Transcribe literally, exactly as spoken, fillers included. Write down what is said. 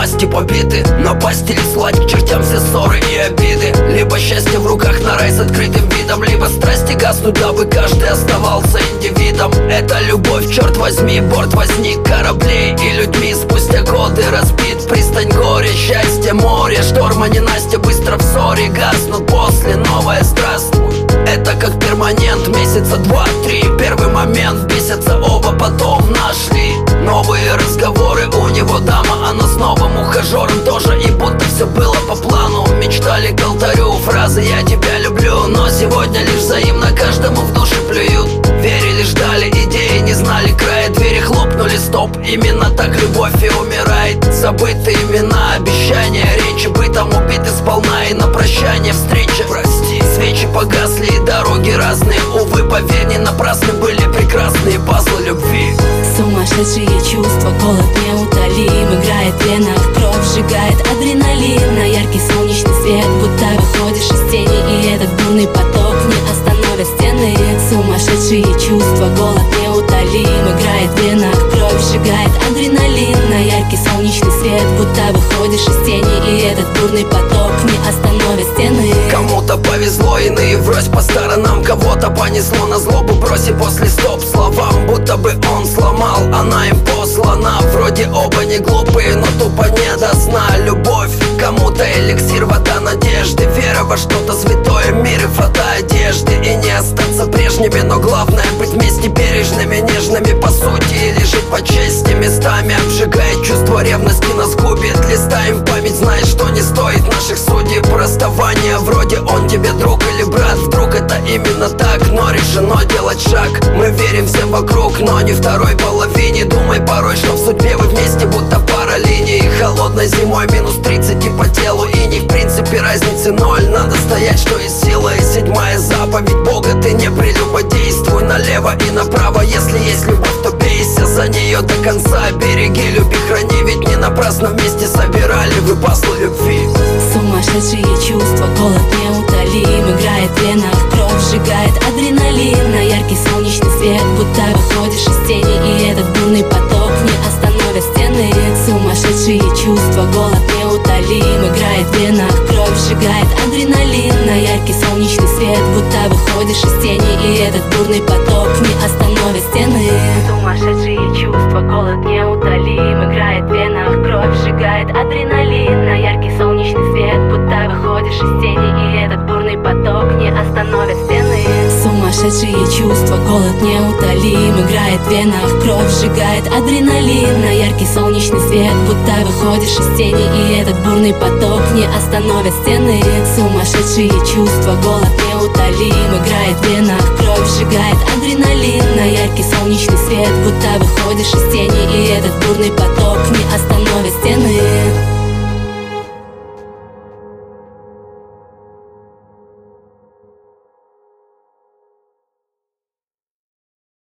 напасти побиты. Напасть или слать к чертям все ссоры и обиды. Либо счастье в руках на рай с открытым видом, либо страсти гаснут, дабы каждый оставался индивидом. Это любовь, черт возьми, борт возник кораблей и людьми. Спустя годы разбит пристань, горе, счастье, море, шторма, ненастья, быстро в ссоре гаснут, после новое здравствуй. Это как перманент, месяца два-три. Первый момент, бесятся оба, потом нашли новые разговоры. У него дама, она с новым ухажером тоже. И будто все было по плану. Мечтали к алтарю фразы «я тебя люблю», но сегодня лишь взаимно каждому в душе плюют. Верили, ждали идеи, не знали края, двери хлопнули, стоп. Именно так любовь и умирает. Забыты имена, обещания, речи бытом убиты сполна. И на прощание встреча, прости, свечи погасли и дороги разные. Увы, поверь, не напрасны были прекрасные пазлы любви. Сумасшедшие чувства, голод неутолим. Играет в венах кровь, сжигает адреналин. На яркий солнечный свет, будто выходишь из тени. И этот бурный поток не остановит стены. Сумасшедшие чувства, голод неутолим. Играет в венах кровь, сжигает адреналин. На яркий солнечный свет, будто выходишь из тени. И этот бурный поток не остановит стены. Кому-то повезло, иные врозь по сторонам. Кого-то понесло на злобу, бросив после стоп словам. Будто бы он сломал, она им послана. Вроде оба не глупые, но тупо не до сна. Любовь, кому-то эликсир, вода надежды. Вера во что-то святое, мир и фото одежды. И не остаться прежними, но главное быть вместе бережными, нежными по сути. Или жить по чести, местами обжигает чувство ревности, нас губит. Листаем память, знаешь, что не стоит наших судеб. Расставание, вроде он тебе друг или брат. Вдруг это именно так, но решено делать шаг. Мы верим всем вокруг, но не второй половине. Думай порой, что в судьбе вы вместе, будто пара линий. Холодной зимой минус тридцать и по телу иней. В принципе разницы ноль, надо стоять, что из силы. Седьмая заповедь Бога, ты не прелюбодействуй налево и направо. Если есть любовь, то бейся за нее до конца. Береги, люби, храни, ведь не напрасно вместе собирали вы пазлы любви. Сумасшедшие чувства, голод неутолим. Играет в венах кровь, сжигает адреналин. На яркий солнечный свет, будто выходишь из тени. И этот бурный поток не остановит стены. Сумасшедшие чувства, голод неутолим. Играет в венах кровь, сжигает адреналин. На яркий солнечный свет, будто выходишь из тени. И этот бурный поток не остановит стены. Сумасшедшие чувства, голод неутолим. Играет в венах кровь, сжигает адреналин. На яркий солнечный свет, будто выходишь из тени. И этот бурный поток не остановит стены. Сумасшедшие чувства, голод неутолим. Играет в венах кровь, сжигает адреналин. На яркий солнечный свет, будто выходишь из тени. И этот бурный поток не остановит стены. Сумасшедшие чувства, голод неутолим. Играет в венах кровь, сжигает адреналин. На яркий солнечный свет, будто выходишь из тени. И этот бурный поток не остановит стены. Сумасшедшие чувства, голод неутолим. Играет в венах кровь, сжигает адреналин. На яркий солнечный свет, будто выходишь из тени. И этот бурный поток не остановит стены. Сумасшедшие чувства, голод неутолим. Играет в венах кровь, сжигает адреналин. На яркий солнечный свет, будто выходишь из тени. И этот бурный поток не остановит стены.